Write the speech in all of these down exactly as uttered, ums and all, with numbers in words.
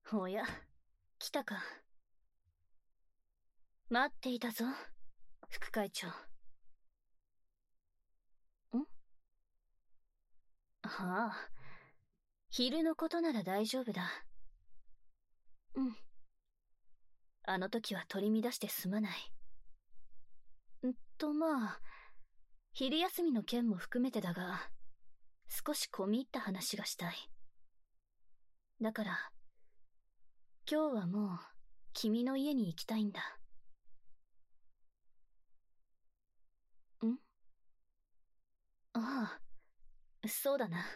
おや、来たか。待っていたぞ、副会長。ん？はあ、昼のことなら大丈夫だ。うん。あの時は取り乱してすまない。んとまあ、昼休みの件も含めてだが、少し込み入った話がしたい。だから、今日はもう、君の家に行きたいんだ。ん？ああ、そうだな。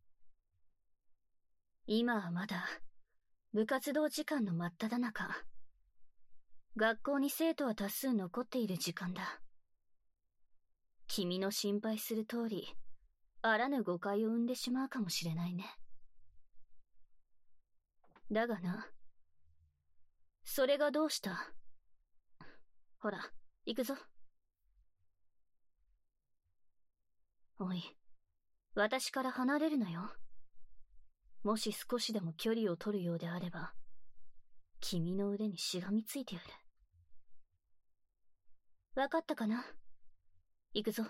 今はまだ、部活動時間の真っ只中。学校に生徒は多数残っている時間だ。君の心配する通り、あらぬ誤解を生んでしまうかもしれないね。だがな、それがどうした？ほら、行くぞ。おい、私から離れるなよ。もし少しでも距離を取るようであれば、君の腕にしがみついてやる。わかったかな？行くぞ。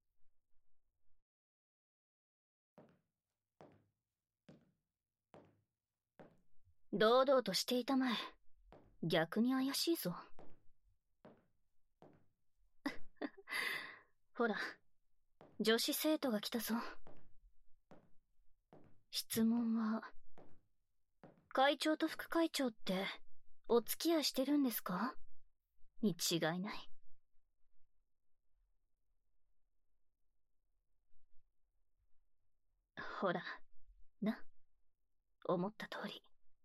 堂々としていたまえ。逆に怪しいぞ。ほら、女子生徒が来たぞ。質問は、会長と副会長ってお付き合いしてるんですか？に違いない。ほら、な、思った通り。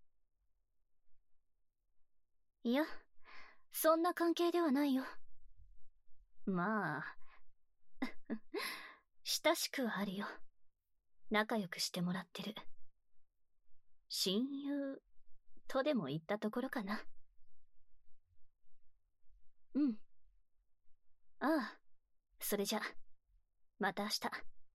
いや、そんな関係ではないよ。まあ、親しくはあるよ。仲良くしてもらってる。親友とでも言ったところかな。うん。ああ、それじゃ、また明日。は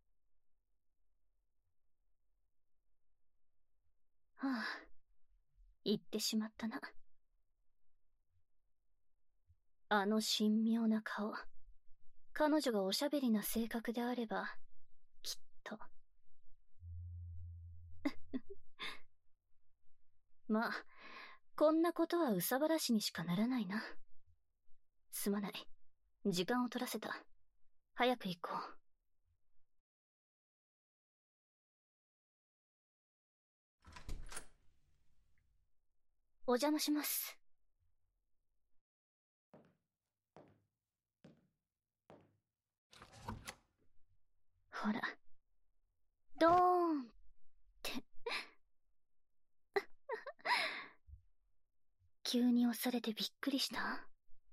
あ、言ってしまったな。あの神妙な顔。彼女がおしゃべりな性格であれば、きっと。まあ、こんなことは憂さ晴らしにしかならないな。すまない。時間を取らせた。早く行こう。お邪魔します。ほら、ドーンって。急に押されてびっくりした？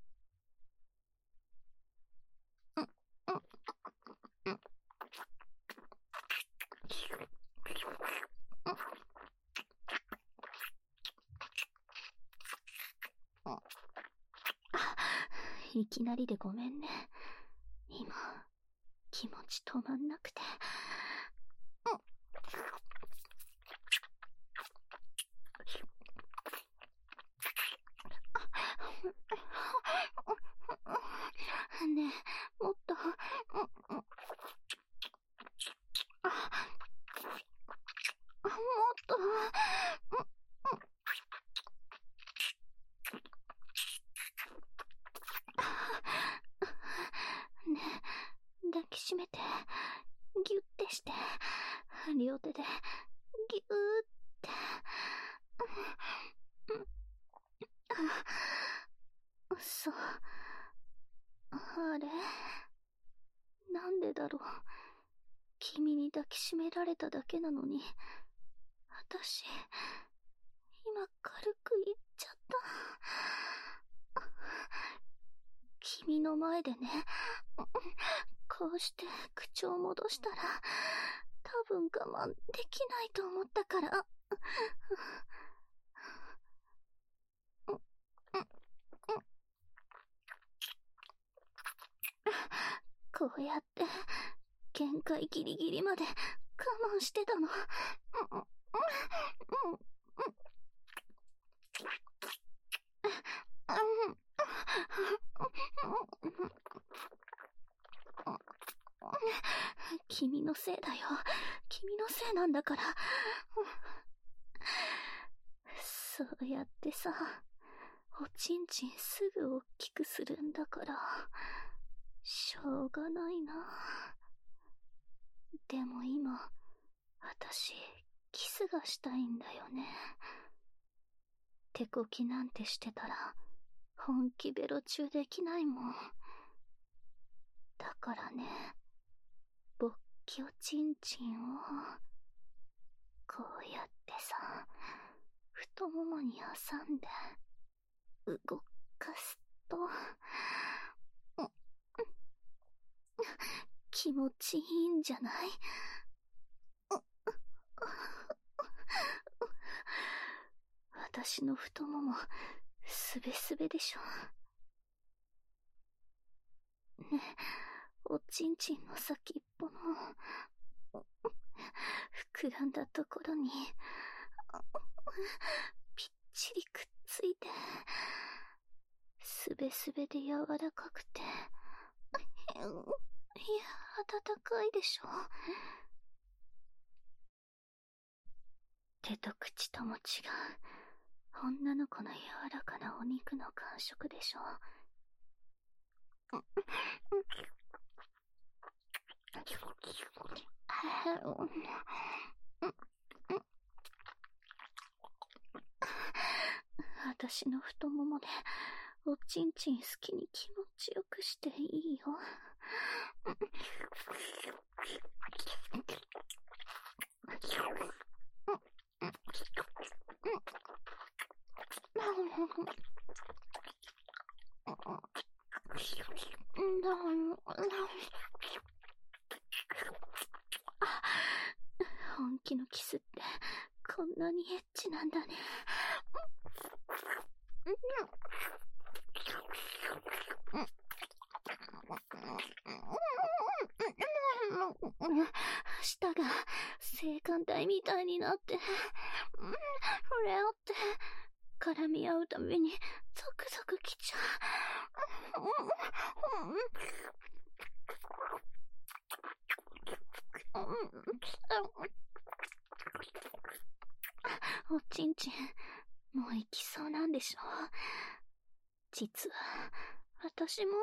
いきなりでごめんね。今、気持ち止まんなくて。ねえ、もっと。もっと。ねえ、抱きしめて、ギュッてして、両手で、ギューって。そう。あれ？なんでだろう。君に抱きしめられただけなのに、私、今軽く言っちゃった。君の前でね、こうして口を戻したら、多分我慢できないと思ったから。こうやって、限界ギリギリまで我慢してたの。 君のせいだよ。君のせいなんだから。そうやってさ、おちんちんすぐ大きくするんだから、しょうがないな。でも今、私、キスがしたいんだよね。手こきなんてしてたら、本気ベロ中できないもん。だからね、勃起おちんちんを、こうやってさ、太ももに挟んで、動かすと、気持ちいいんじゃない？私の太もも、すべすべでしょ。ね、おちんちんの先っぽの、膨らんだところに、ぴっちりくっついて、すべすべで柔らかくて、いや、温かいでしょ。手と口とも違う、女の子の柔らかなお肉の感触でしょ。私の太ももでおちんちん好きに気持ちよくしていいよ。本気のキスってこんなにエッチなんだね。舌が性感帯みたいになって、触れ合って絡み合うたびにゾクゾクきちゃう。おちんちん、もう行きそうなんでしょ。実は、私も、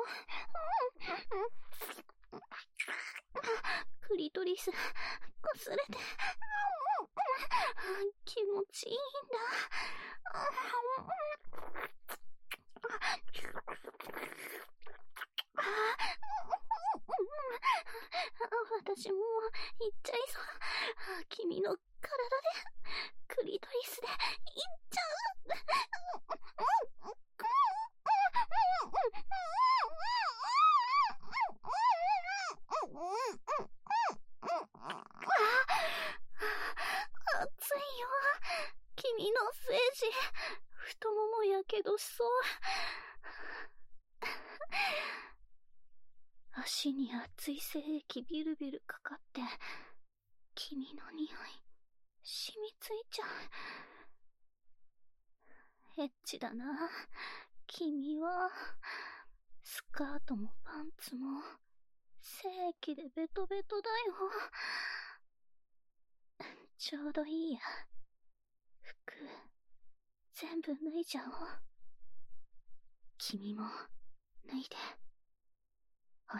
クリトリス、こすれて、気持ちいいんだ。私も行っちゃいそう。君の体で、クリトリスで行っちゃう。熱いよ。君の精子、太ももやけどしそう。足に熱い精液ビルビルかかって、君の匂い、染みついちゃう。エッチだな。君は、スカートもパンツも、精液でベトベトだよ。ちょうどいいや。服、全部脱いじゃおう。君も、脱いで。ほら。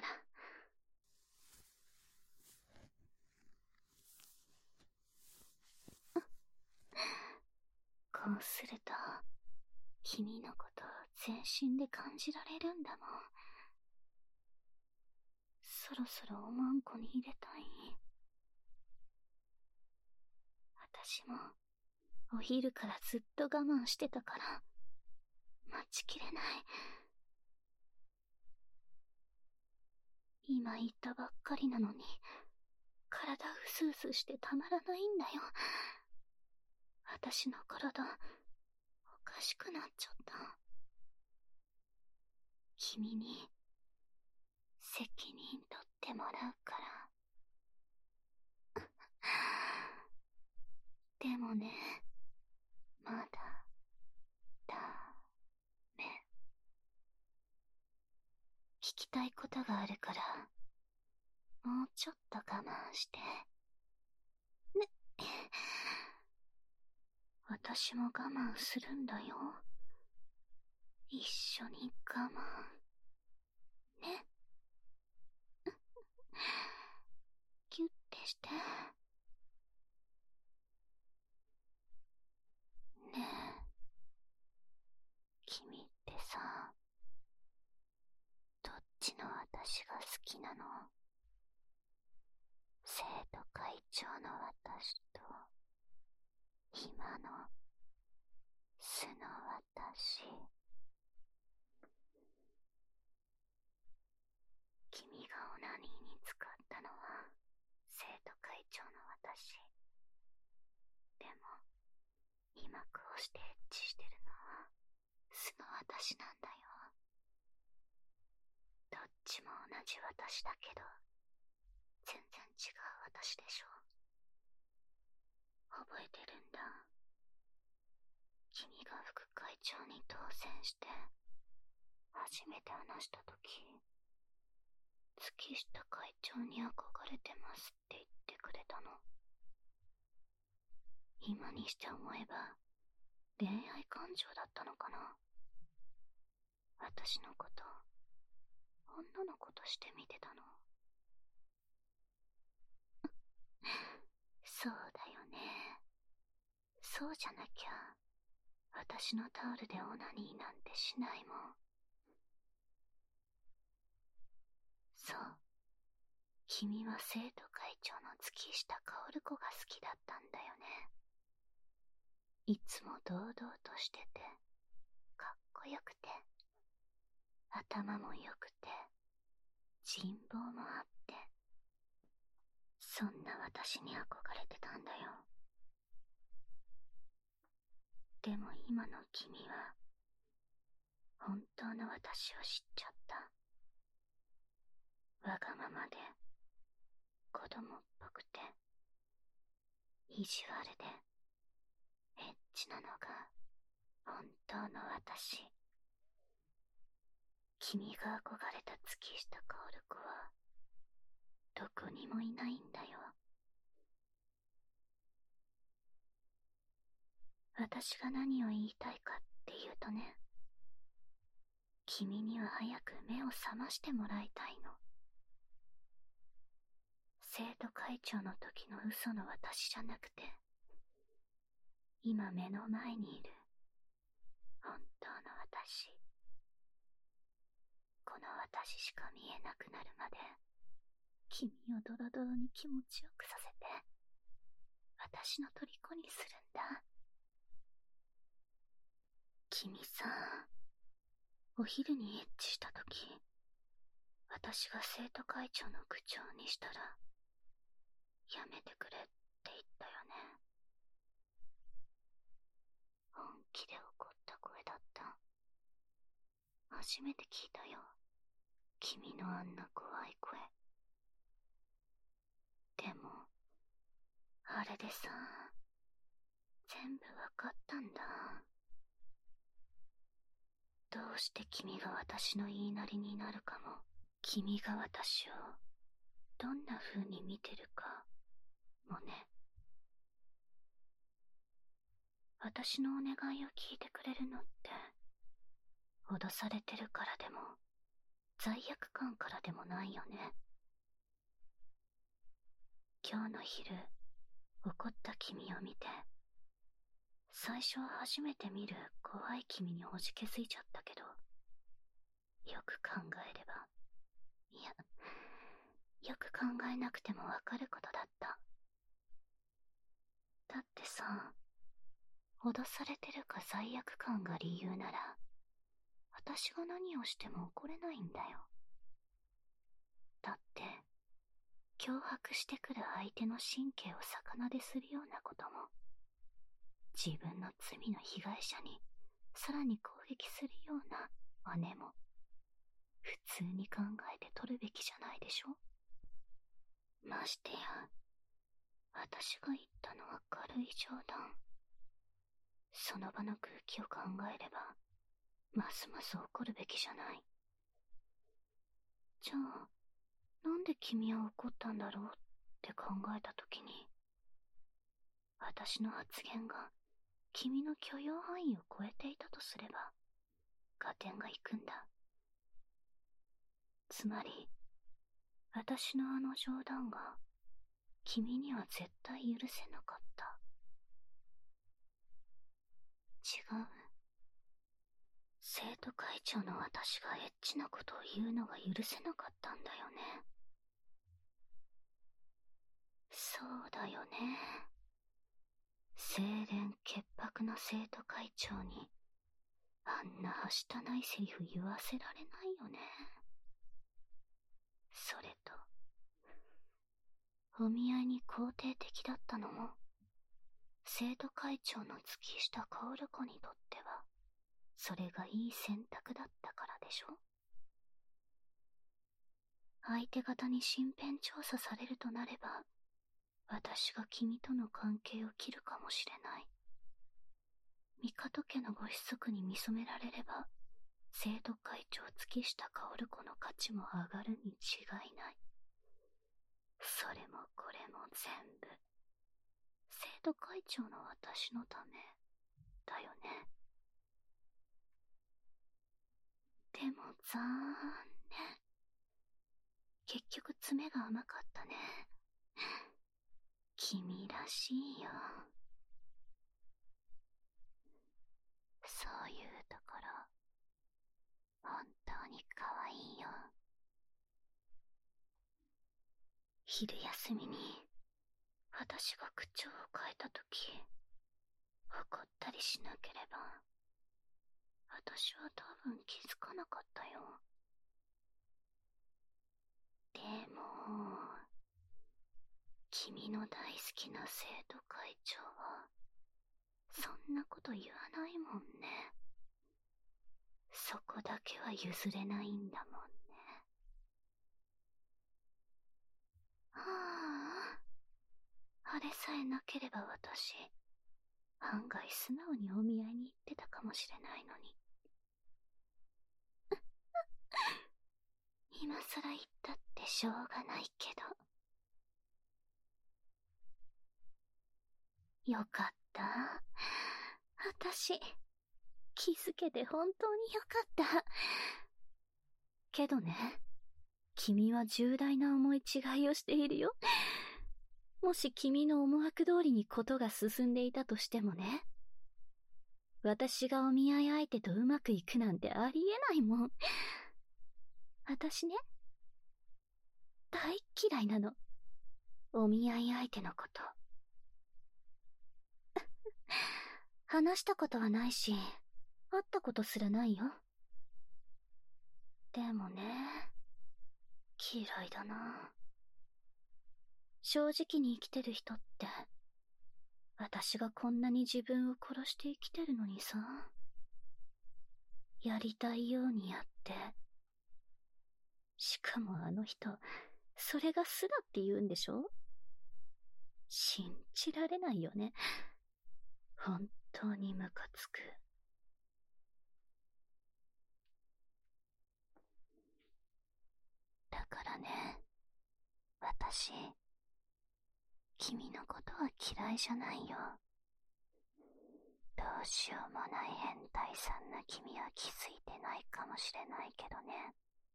こうすると、君のことを全身で感じられるんだもん。そろそろおまんこに入れたい。私も、お昼からずっと我慢してたから、待ちきれない。今言ったばっかりなのに、体うすうすしてたまらないんだよ。私の体、おかしくなっちゃった。君に、責任取ってもらうから。でもね、まだ、ダメ。聞きたいことがあるから、 もうちょっと我慢して。ね。私も我慢するんだよ。一緒に我慢。ね。キュッてして。ねえ。君ってさ、どっちの私が好きなの？生徒会長の私と、今の素の私。君がオナニーに使ったのは生徒会長の私。でも今こうしてエッチしてるのは素の私なんだよ。どっちも同じ私だけど全然違う私でしょ。覚えてるんだ。君が副会長に当選して初めて話したとき、月下会長に憧れてますって言ってくれたの。今にして思えば恋愛感情だったのかな。私のこと女の子として見てたの。そうだよね。そうじゃなきゃ私のタオルでオナニーなんてしないもん。そう、君は生徒会長の月下薫子が好きだったんだよね。いつも堂々としててかっこよくて頭も良くて人望もあって、そんな私に憧れてたんだよ。でも今の君は本当の私を知っちゃった。わがままで子供っぽくて意地悪でエッチなのが本当の私。君が憧れた月下薫子はどこにもいないんだよ。私が何を言いたいかっていうとね、君には早く目を覚ましてもらいたいの。生徒会長の時の嘘の私じゃなくて、今目の前にいる本当の私。この私しか見えなくなるまで君をドロドロに気持ちよくさせて私の虜にするんだ。君さ、お昼にエッチした時、私が生徒会長の口調にしたらやめてくれって言ったよね。本気で怒った声だった。初めて聞いたよ、君のあんな怖い声。でもあれでさ、全部わかったんだ。どうして君が私の言いなりになるかも、君が私をどんな風に見てるかもね。私のお願いを聞いてくれるのって脅されてるからでも罪悪感からでもないよね。今日の昼怒った君を見て、最初は初めて見る怖い君におじけづいちゃったけど、よく考えれば、いや、よく考えなくてもわかることだった。だってさ、脅されてるか罪悪感が理由なら、私が何をしても怒れないんだよ。だって、脅迫してくる相手の神経を逆なでするようなことも、自分の罪の被害者にさらに攻撃するような真似も、普通に考えて取るべきじゃないでしょ。ましてや、私が言ったのは軽い冗談。その場の空気を考えれば、ますます怒るべきじゃない。じゃあ、 なんで君は怒ったんだろうって考えたときに、私の発言が君の許容範囲を超えていたとすれば、合点がいくんだ。つまり、私のあの冗談が君には絶対許せなかった。違う。生徒会長の私がエッチなことを言うのが許せなかったんだよね。そうだよね。清廉潔白な生徒会長にあんなはしたないセリフ言わせられないよね。それとお見合いに肯定的だったのも生徒会長の月下薫子にとってはそれがいい選択だったからでしょ。相手方に身辺調査されるとなれば、私が君との関係を切るかもしれない。帝家のご子息に見初められれば、生徒会長月下薫子の価値も上がるに違いない。それもこれも全部、生徒会長の私のためだよね。でも残念。結局爪が甘かったね。君らしいよ。そういうところ、本当に可愛いよ。昼休みに私が口調を変えたとき、怒ったりしなければ、私は多分気づかなかったよ。でも、君の大好きな生徒会長は、そんなこと言わないもんね。そこだけは譲れないんだもんね。はあ、あれさえなければ私、案外素直にお見合いに行ってたかもしれないのに。今さら言ったってしょうがないけど。よかった。私、気づけて本当によかった。けどね、君は重大な思い違いをしているよ。もし君の思惑通りにことが進んでいたとしてもね、私がお見合い相手とうまくいくなんてありえないもん。私ね、大嫌いなの。お見合い相手のこと。話したことはないし、会ったことすらないよ。でもね、嫌いだな。正直に生きてる人って、私がこんなに自分を殺して生きてるのにさ、やりたいようにやって、しかもあの人、それが素だって言うんでしょ？信じられないよね。本当にムカつく。だからね、私、君のことは嫌いじゃないよ。どうしようもない変態さんな君は気づいてないかもしれないけどね。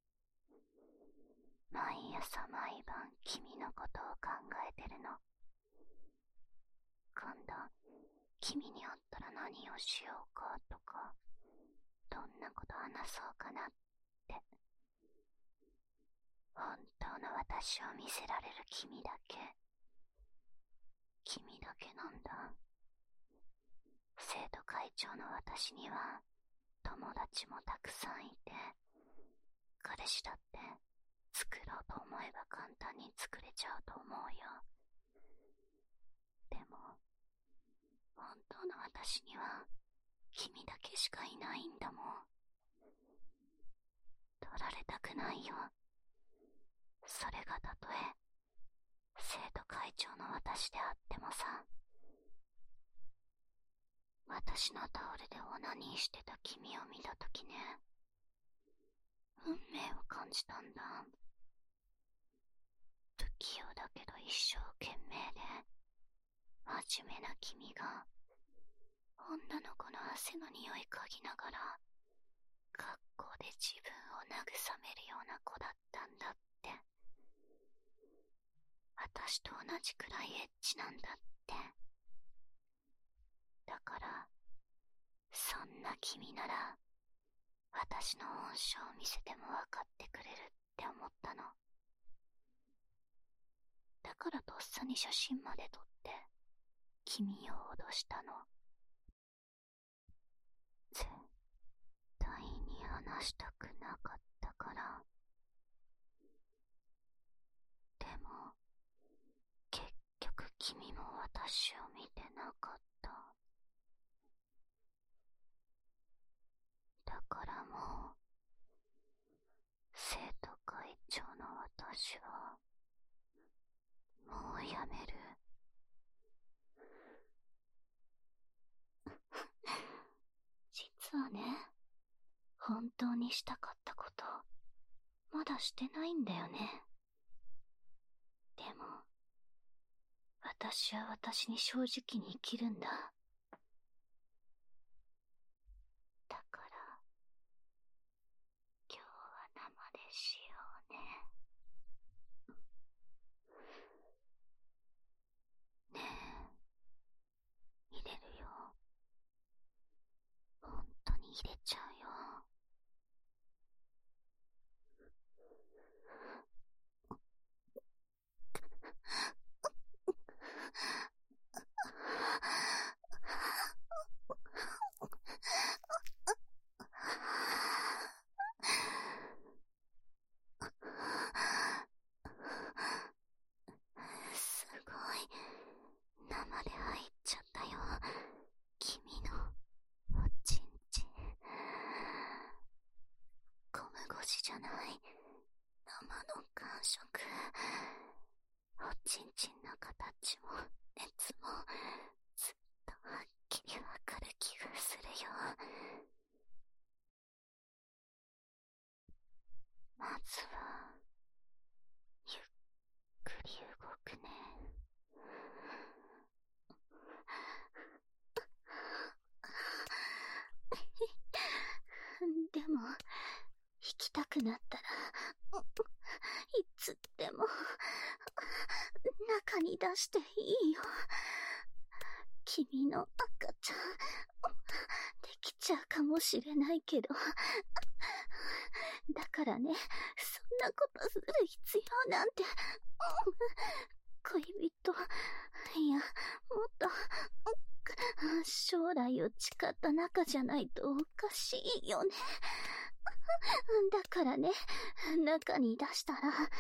毎朝毎晩君のことを考えてるの。今度、君に会ったら何をしようかとか、どんなこと話そうかなって。本当の私を見せられる君だけ。君だけなんだ。生徒会長の私には友達もたくさんいて、彼氏だって作ろうと思えば簡単に作れちゃうと思うよ。でも本当の私には君だけしかいないんだもん。取られたくないよ。それがたとえ生徒会長の私であってもさ。私のタオルでオナニーしてた君を見たときね、運命を感じたんだ。 不器用だけど一生懸命で真面目な君が女の子の汗の匂い嗅ぎながら学校で自分を慰めるような子だったんだって。私と同じくらいエッチなんだって。だからそんな君なら私の本性を見せても分かってくれるって思ったの。だからとっさに写真まで撮って君を脅したの。絶対に話したくなかったから。でも結局君も私を見てなかった。だからもう生徒会長の私はもうやめる。実はね、本当にしたかったことまだしてないんだよね。でも私は私に正直に生きるんだ。だから今日は生でしようね。ねえ、入れるよ。本当に入れちゃうよ。すごい生で入っちゃったよ、君のおちんちん。ゴムゴシじゃない、生の感触。おちんちんの形も熱もずっとはっきりわかる気がするよ。まずはゆっくり動くね。でも行きたくなったらいつでも中に出していいよ。君の赤ちゃんできちゃうかもしれないけど、だからね、そんなことする必要なんて。恋人、いや、もっと将来を誓った仲じゃないとおかしいよね。だからね、中に出したら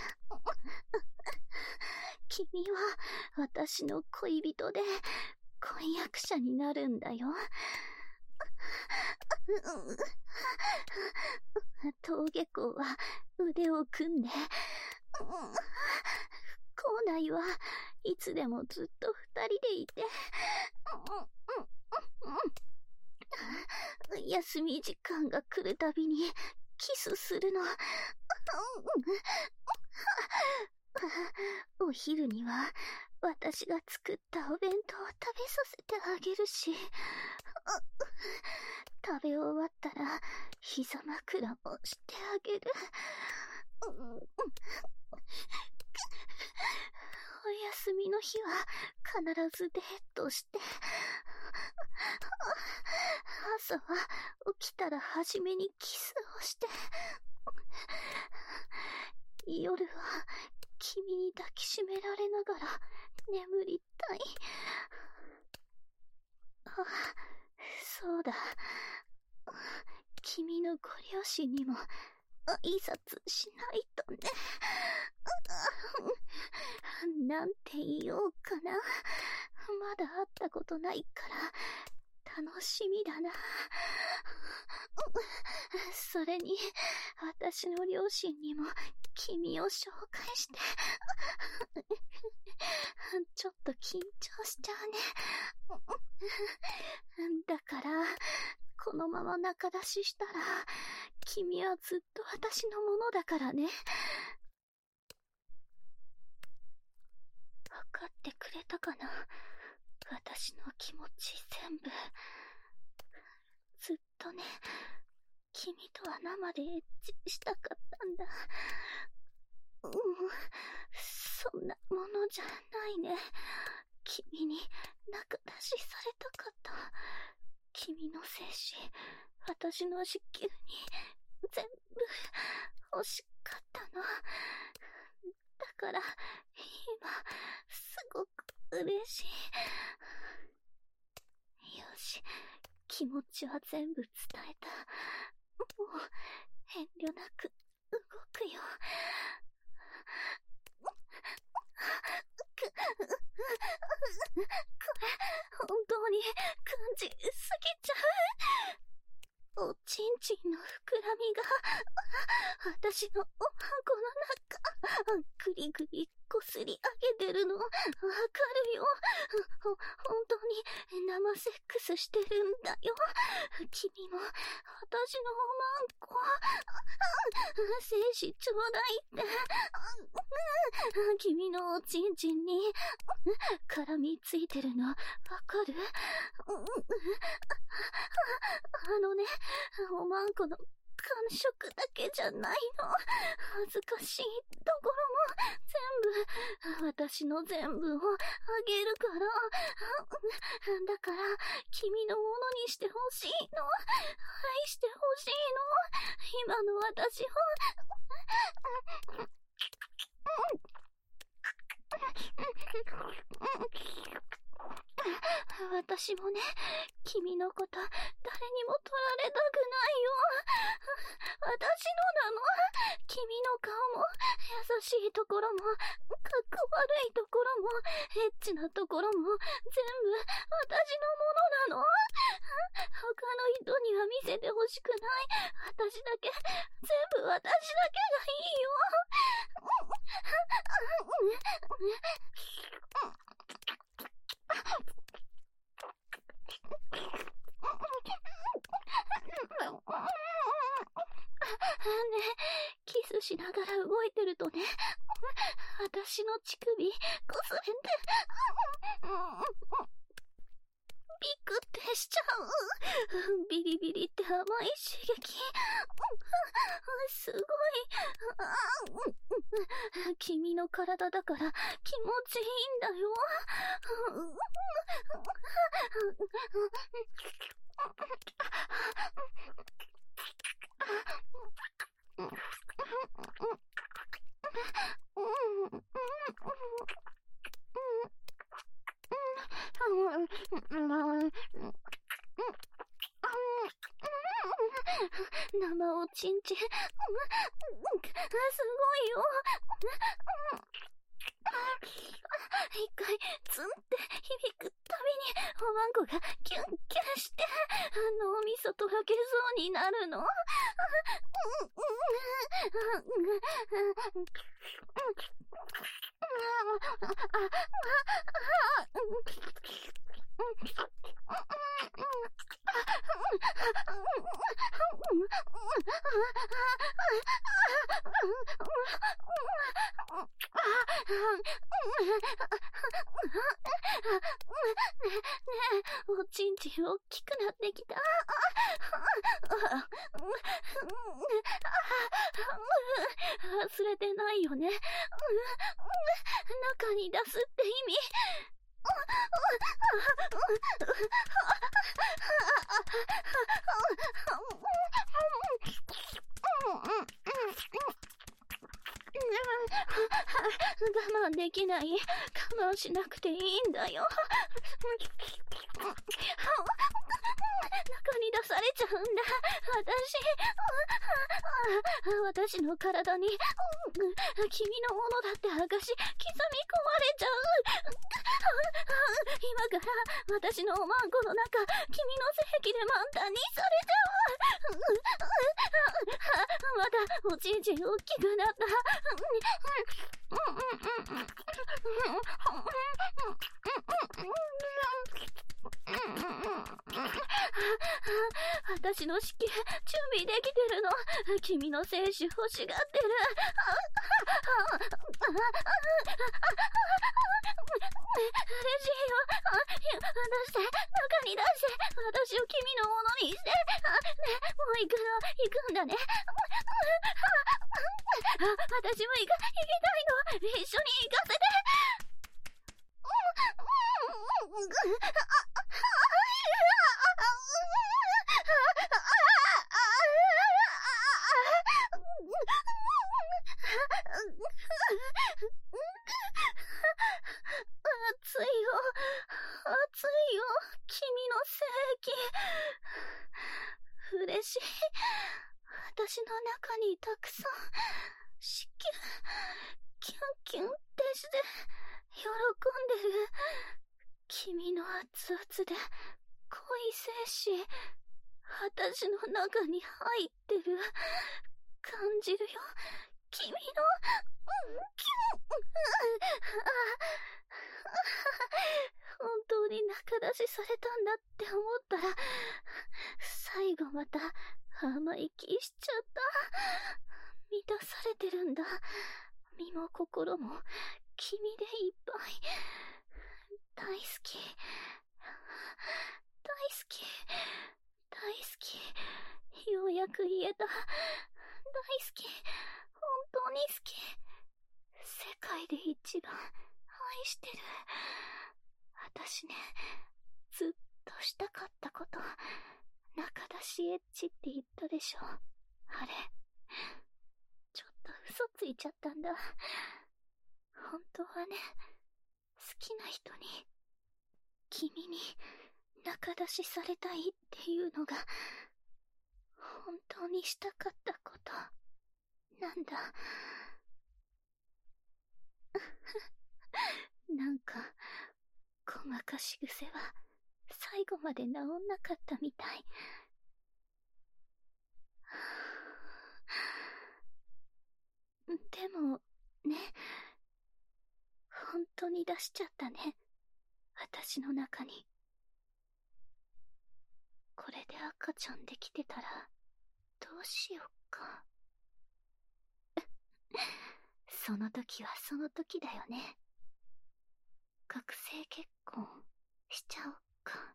君は私の恋人で婚約者になるんだよ。登下校は腕を組んで、校内はいつでもずっと二人でいて、休み時間が来るたびにキスするの。お昼には私が作ったお弁当を食べさせてあげるし、食べ終わったら膝枕もしてあげる。お休みの日は必ずデートして、朝は起きたら初めにキスをして、夜は君に抱きしめられながら眠りたい。あ、そうだ、君のご両親にも挨拶しないとね。なんて言おうかな。まだ会ったことないから楽しみだな。それに私の両親にも君を紹介して。ちょっと緊張しちゃうね。だからこのまま仲出ししたら君はずっと私のものだからね。 かってくれたかな。私の気持ち全部。ずっとね、君とは生でエッチしたかったんだ。うん、そんなものじゃないね。君に仲出しされたかった。君の精子、私の子宮に全部欲しかったの。だから、今、すごく嬉しい。よし、気持ちは全部伝えた。もう、遠慮なく動くよ。これ、本当に感じすぎちゃう。おちんちんの膨らみが、私のおはこの中、ぐりぐりこすり上げてるの、わかるよ。ほ、本当に生セックスしてるんだよ。君も、私のおまんこ、精子ちょうだいって。君のおちんちんに、絡みついてるの、わかる？あのね、おまんこの感触だけじゃないの。恥ずかしいところも全部、私の全部をあげるから。だから、君のものにしてほしいの。愛してほしいの。今の私を。私もね、君のこと誰にも取られたくないよ。私のなの。君の顔も優しいところもかっこ悪いところもエッチなところも全部私のものなの。他の人には見せてほしくない。私だけ、全部私だけがいいよ。ね、キスしながら動いてるとね、私の乳首こすれて、ビクってしちゃう。ビリビリって甘い刺激。すごい。君の体だから気持ちいいんだよ。生おちんちん、すごいよ。一回ツンって響くたびにおまんこがキュンキュンして脳みそとろけそうになるの。ねえ、おちんちん大きくなってきた。忘れてないよね。中に出すって意味。我慢できない。我慢しなくていいんだよ。中に出されちゃうんだ。私、私の体に君のものだって証刻み込まれちゃう。今から私のおまんこの中、君の性器で満タンにされちゃう。まだおちんちん大きくなった。 私の式、準備できてるの。君の精子欲しがってる。嬉しいよ。出して、中に出して、私を君のものにして。ね、もう行くの、行くんだね。私も行か、行きたいの。一緒に行かせて。熱いよ、熱いよ、君の精液。嬉しい。私の中にたくさん、しキュン、キュンキュンってして、喜んでる。君の熱々で、濃い精子、私の中に入ってる。感じるよ。君の、キュン。本当に仲出しされたんだって思ったら、最後また甘い気しちゃった。満たされてるんだ。身も心も君でいっぱい。大好き。大好き。大好き。ようやく言えた。大好き。本当に好き。世界で一番愛してる。私ね、ずっとしたかったこと。中出しエッチって言ったでしょ。あれ。ちょっと嘘ついちゃったんだ。本当はね、好きな人に、君に中出しされたいっていうのが、本当にしたかったこと、なんだ。なんか、ごまかし癖は、最後まで治んなかったみたい。でも、ね、本当に出しちゃったね。私の中に。これで赤ちゃんできてたら、どうしよっか。その時はその時だよね。学生結婚しちゃおっか。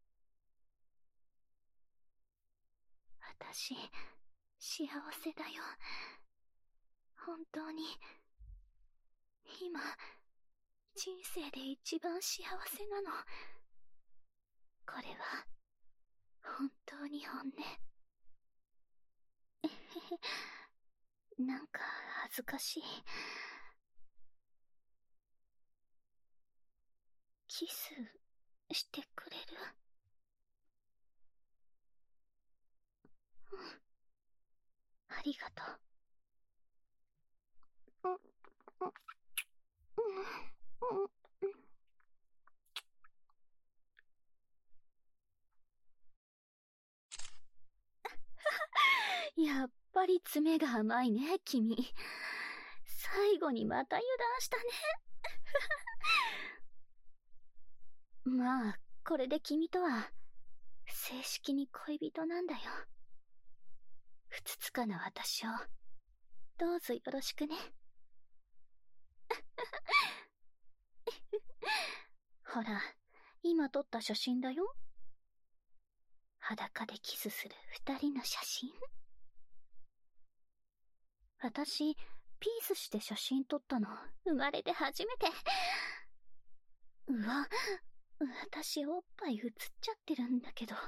私、幸せだよ。本当に、今、人生で一番幸せなの。これは、本当に本音。えへへ、なんか恥ずかしい。キスしてくれる？うん。ありがとう。うん、うん、うん、うん。やっぱり爪が甘いね、君。最後にまた油断したね。まあ、これで君とは、正式に恋人なんだよ。ふつつかな私を、どうぞよろしくね。ほら、今撮った写真だよ。裸でキスする二人の写真。私、ピースして写真撮ったの、生まれて初めて。うわ、私おっぱい映っちゃってるんだけど。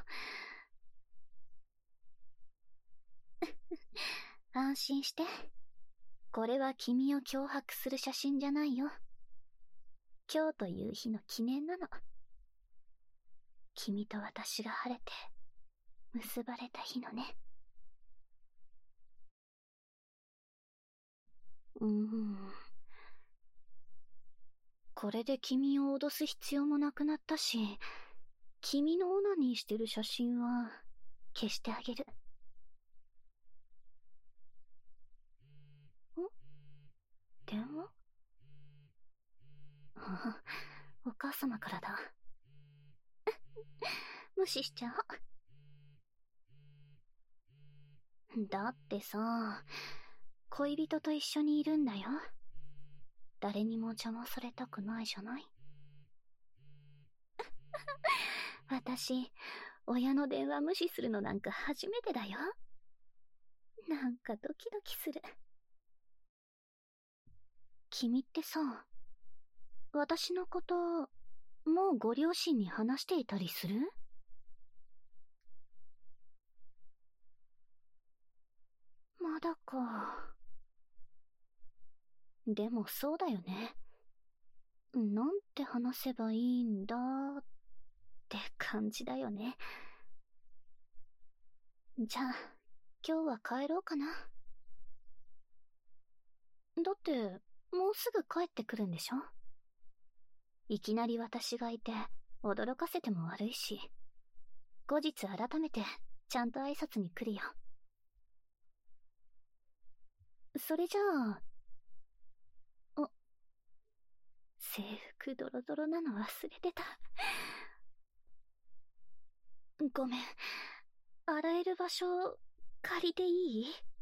安心して。これは君を脅迫する写真じゃないよ。今日という日の記念なの。君と私が晴れて、結ばれた日のね。うーん。これで君を脅す必要もなくなったし、君のオナニーしてる写真は消してあげる。ん？電話？ああ、お母様からだ。無視しちゃおう。 だってさ、恋人と一緒にいるんだよ。誰にも邪魔されたくないじゃない？私、親の電話無視するのなんか初めてだよ。なんかドキドキする。君ってさ、私のこと、もうご両親に話していたりする？まだか。でもそうだよね。なんて話せばいいんだって感じだよね。じゃあ、今日は帰ろうかな。だって、もうすぐ帰ってくるんでしょ？いきなり私がいて、驚かせても悪いし、後日改めて、ちゃんと挨拶に来るよ。それじゃあ、あ、制服ドロドロなの忘れてた。ごめん、洗える場所、借りていい？